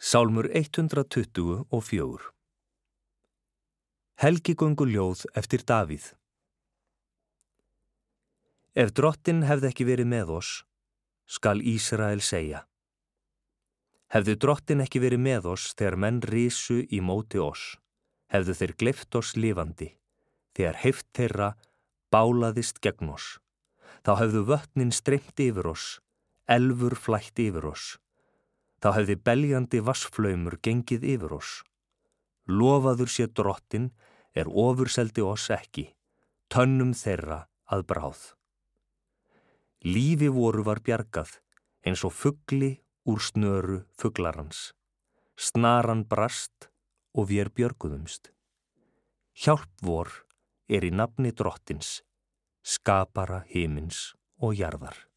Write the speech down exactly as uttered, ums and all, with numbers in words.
Sálmur hundrað tuttugu og fjögur. Helgigönguljóð eftir Davíð. Ef Drottinn hefði ekki verið með oss, skal Ísrael segja. Hefði Drottinn ekki verið með oss þegar menn risu í móti oss, hefðu þeir gleypt oss lifandi, þegar heift þeirra bálaðist gegn oss. Þá hefðu vötnin streymt yfir oss, elfur flætt yfir oss. Þá hefði beljandi vassflaumur gengið yfir oss. Lofaður sé Drottinn er ofurseldi oss ekki, tönnum þeirra að bráð. Lífi voru var bjargað, eins og fugli úr snöru fuglarans. Snaran brast og vér björguðumst. Hjálp vor er í nafni Drottins, skapara himins og jarðar.